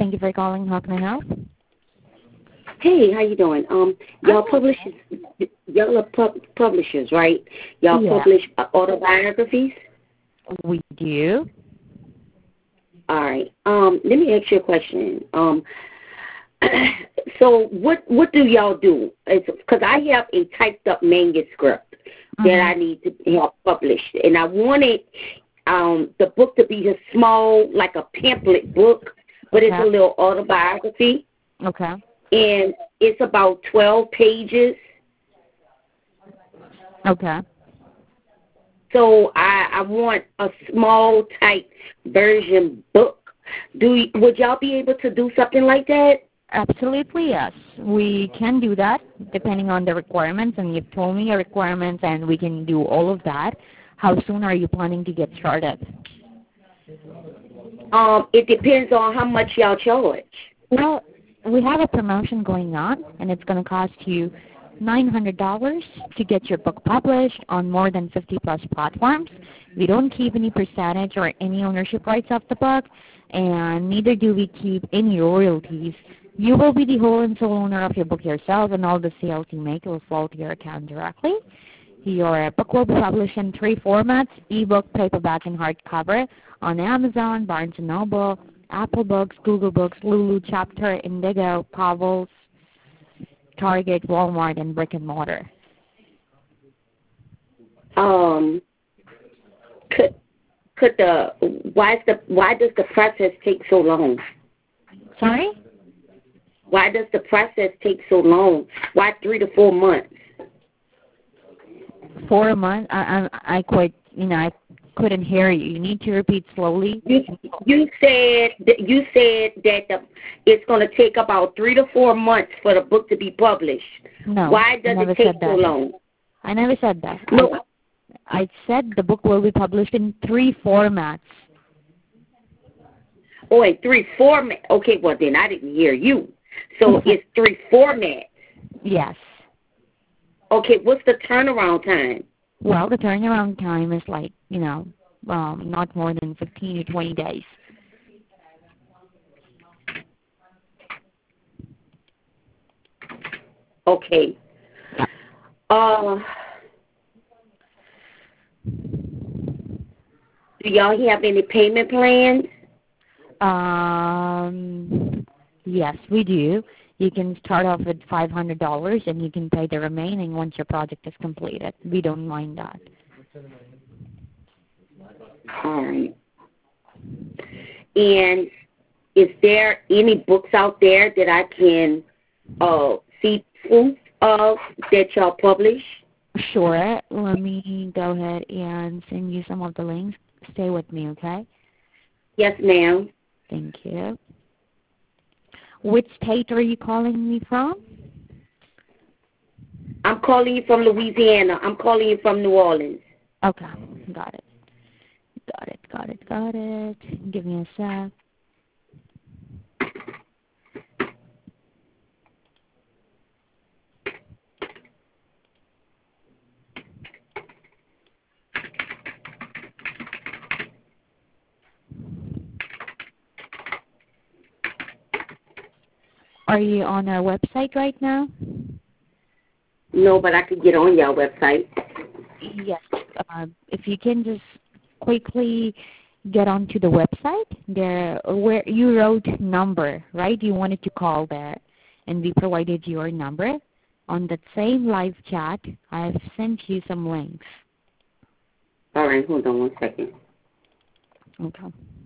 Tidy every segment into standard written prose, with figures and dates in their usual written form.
Thank you for calling. How can I help? Hey, how you doing? Y'all are publishers, right? Y'all Yeah, publish autobiographies. we do. All right. Let me ask you a question. So what do y'all do? Because I have a typed up manuscript that I need to have published, and I wanted the book to be a small, like a pamphlet book, but it's a little autobiography. Okay. And it's about 12 pages. Okay. So I want a small type version book. Would y'all be able to do something like that? Absolutely, yes. We can do that depending on the requirements, and you've told me your requirements, and we can do all of that. How soon are you planning to get started? It depends on how much y'all charge. Well, we have a promotion going on, and it's going to cost you $900 to get your book published on more than 50-plus platforms. We don't keep any percentage or any ownership rights of the book, and neither do we keep any royalties. You will be the whole and sole owner of your book yourself, and all the sales you make will flow to your account directly. Your book will be published in 3 formats: ebook, paperback, and hardcover on Amazon, Barnes & Noble, Apple Books, Google Books, Lulu, Chapter, Indigo, Powell's, Target, Walmart, and brick and mortar. Why does the process take so long? Sorry? Why does the process take so long? Why 3 to 4 months? 4 months? I couldn't hear you. You need to repeat slowly. You said that it's going to take about 3 to 4 months for the book to be published. No. Why does it take so long? I never said that. No. I said the book will be published in 3 formats. Oh, in 3 formats. Okay, well then I didn't hear you. So it's 3 formats. Yes. Okay, what's the turnaround time? Well, the turnaround time is like, not more than 15 to 20 days. Okay. Do y'all have any payment plans? Yes, we do. You can start off with $500, and you can pay the remaining once your project is completed. We don't mind that. All right. And is there any books out there that I can see proof of that y'all publish? Sure. Let me go ahead and send you some of the links. Stay with me, okay? Yes, ma'am. Thank you. Which state are you calling me from? I'm calling you from Louisiana. I'm calling you from New Orleans. Okay. Got it. Give me a sec. Are you on our website right now? No, but I could get on your website. Yes. If you can just quickly get onto the website, there where you wrote number, right? You wanted to call there, and we provided your number. On that same live chat, I've sent you some links. All right, hold on 1 second. Okay.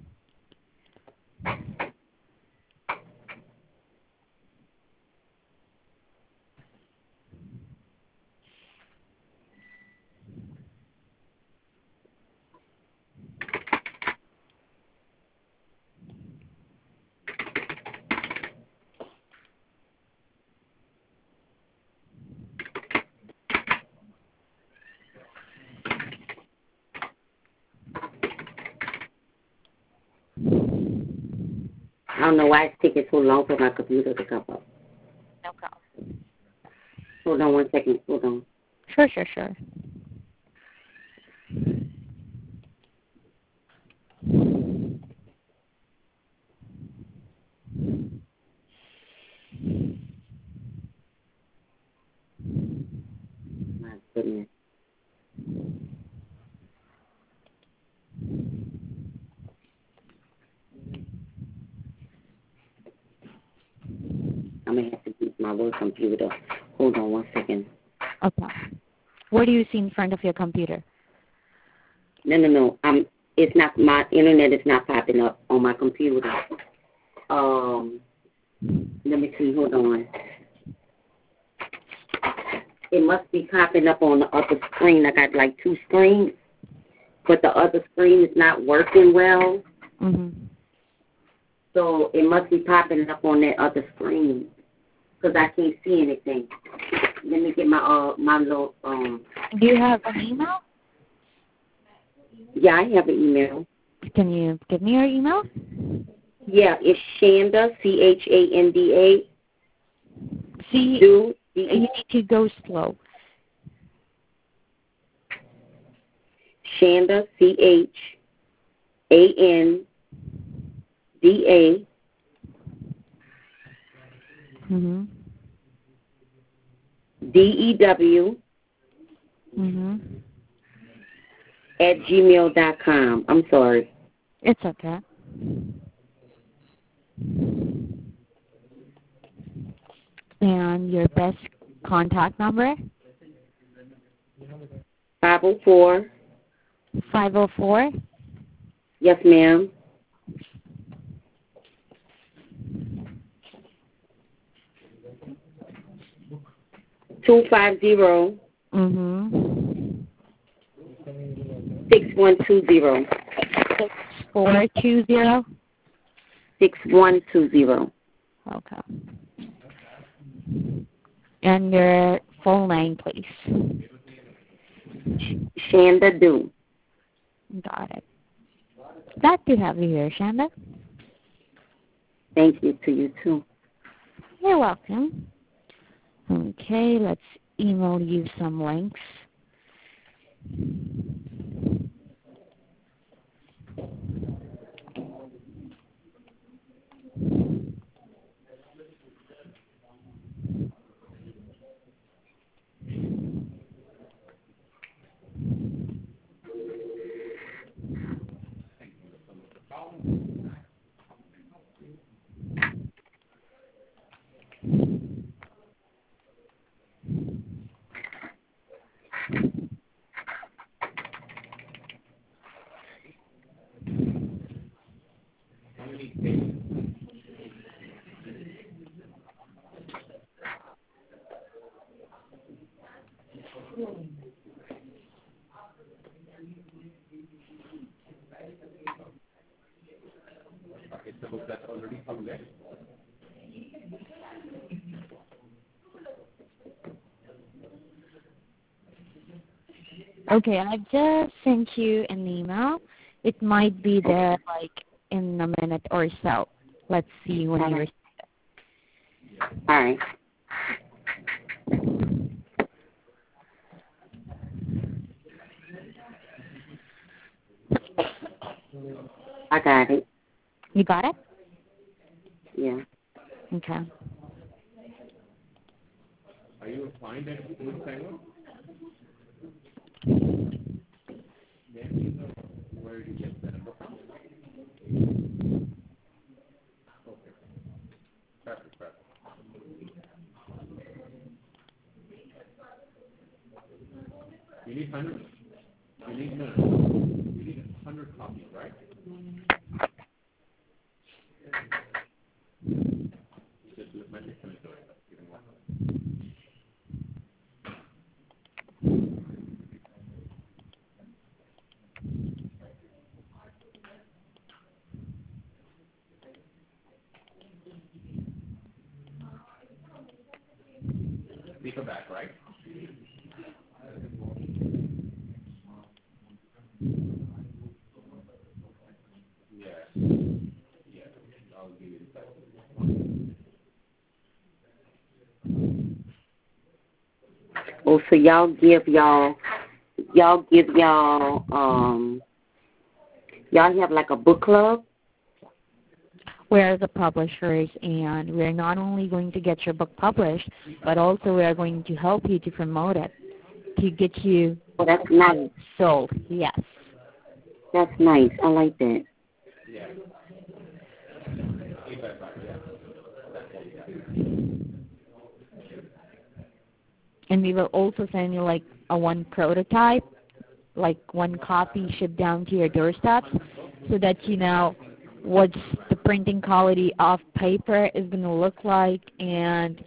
I don't know why it's taking so long for my computer to come up. No problem. Hold on 1 second. Hold on. Sure. my work computer. Hold on 1 second. Okay. What do you see in front of your computer? No. It's not, my internet is not popping up on my computer. Let me see. Hold on. It must be popping up on the other screen. I got like 2 screens, but the other screen is not working well. So it must be popping up on that other screen because I can't see anything. Let me get my little. Do you have an email? Yeah, I have an email. Can you give me your email? Yeah, it's Shanda, Chanda. See, Do you need to go slow. Shanda, Chanda. DEW @gmail.com. I'm sorry. It's okay. And your best contact number? 504. 504? Yes, ma'am. 250. 6120. 6420? 6120. Okay. And your full name, please. Shanda Do. Got it. Glad to have you here, Shanda. Thank you to you, too. You're welcome. Okay, let's email you some links. Okay, I just sent you an email. It might be there like in a minute or so. Let's see when you receive it. All right. I got it. You got it? Yeah. Okay. Are you applying that food timer? Where did you get that number from? Okay. Perfect. You need 100. You need 100 copies, right? Just let me finish it. Speaker back, right? Yeah. I'll give you the second. Oh, so y'all give y'all have like a book club? We're the publishers, and we're not only going to get your book published, but also we are going to help you to promote it, to get you that's nice. sold. Yes. That's nice. I like that. Yeah. And we will also send you like a one prototype, like one copy shipped down to your doorstep, so that you know what the printing quality of paper is going to look like, and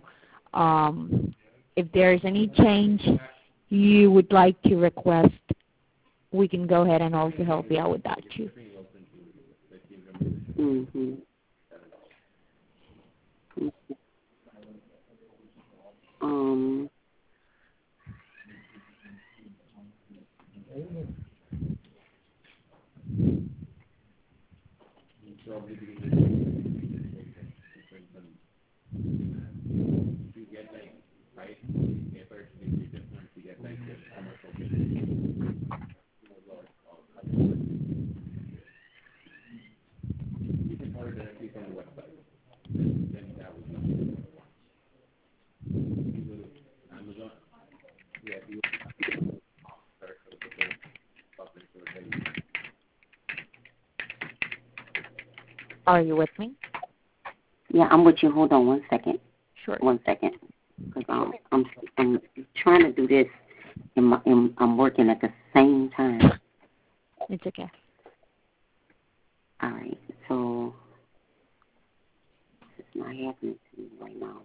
if there's any change you would like to request, we can go ahead and also help you out with that too. Mm-hmm. Um. Are you with me? Yeah, I'm with you. Hold on one second. Sure. 1 second. Because I'm trying to do this, and I'm working at the same time. It's okay. All right. So it's not happening to me right now.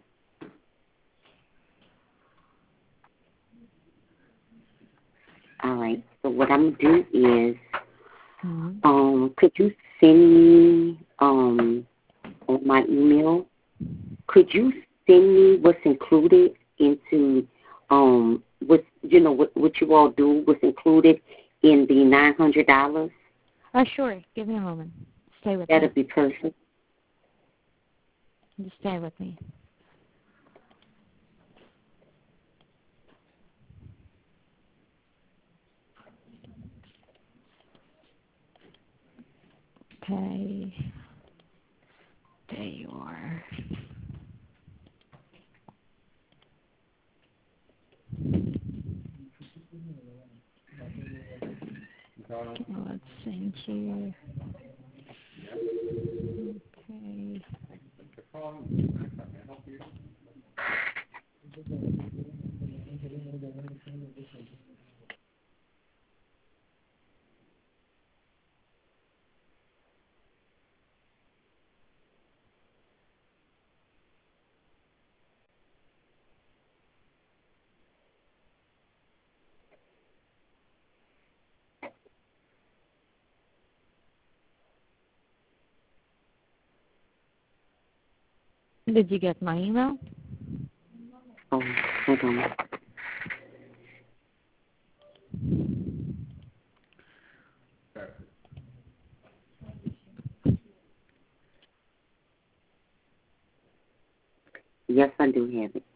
All right. So what I'm gonna do is, could you send me on my email? Could you send me what's included into what you all do? What's included in the $900? Sure. Give me a moment. Stay with That'd me. be perfect. Just stay with me. Okay. There you are. Let's send you. Okay. Did you get my email? Oh, hold on. Yes, I do have it.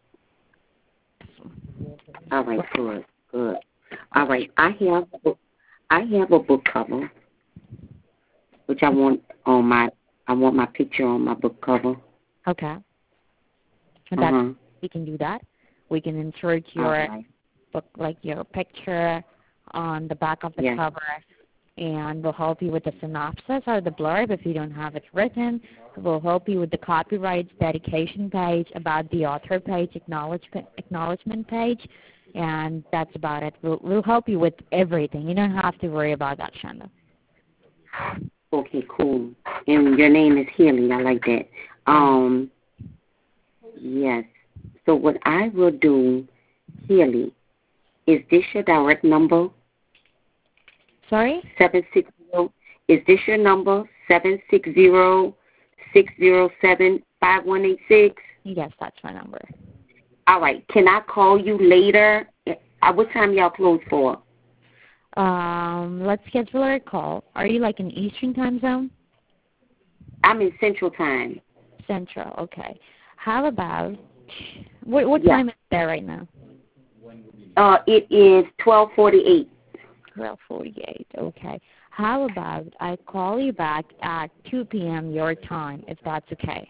All right, good. All right, I have a book cover, which I want my picture on my book cover. Okay. And we can do that. We can insert your book, like your picture on the back of the cover, and we'll help you with the synopsis or the blurb if you don't have it written. We'll help you with the copyrights, dedication page, about the author page, acknowledgement page, and that's about it. We'll help you with everything. You don't have to worry about that, Shanda. Okay, cool. And your name is Healy. I like that. Yes. So what I will do, Healy, is this your direct number? Sorry? 760. Is this your number? 760-607-5186? Yes, that's my number. All right. Can I call you later? What time y'all close for? Let's schedule a call. Are you like in Eastern time zone? I'm in Central Time. Central, okay. How about, what time is there right now? It is 12:48. 12:48, okay. How about I call you back at 2 p.m. your time, if that's okay?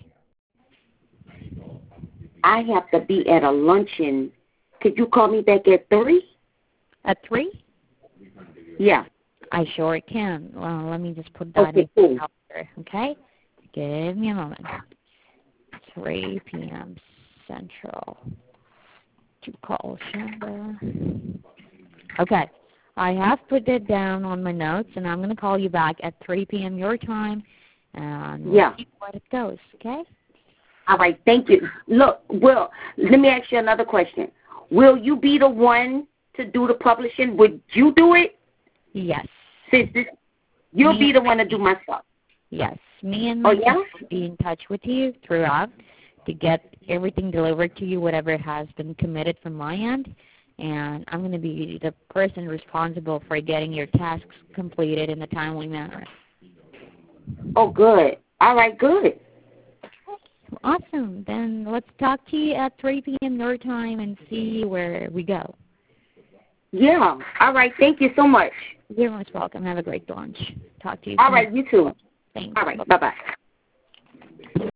I have to be at a luncheon. Could you call me back at 3? At 3? Yeah. I sure can. Well, let me just put that in the calendar, okay? Give me a moment. 3 p.m. Central. to call Shanda. Okay. I have put it down on my notes, and I'm going to call you back at 3 p.m. your time, and we'll see what it goes, okay? All right, thank you. Look, Will, let me ask you another question. Will you be the one to do the publishing? Would you do it? Yes. You'll be the one to do my stuff. Yes. Me and my team will be in touch with you throughout to get everything delivered to you, whatever has been committed from my end. And I'm going to be the person responsible for getting your tasks completed in a timely manner. Oh, good. All right, good. Awesome. Then let's talk to you at 3 p.m. your time and see where we go. Yeah. All right. Thank you so much. You're most welcome. Have a great lunch. Talk to you soon. All right. You too. Thanks. All right. Bye-bye.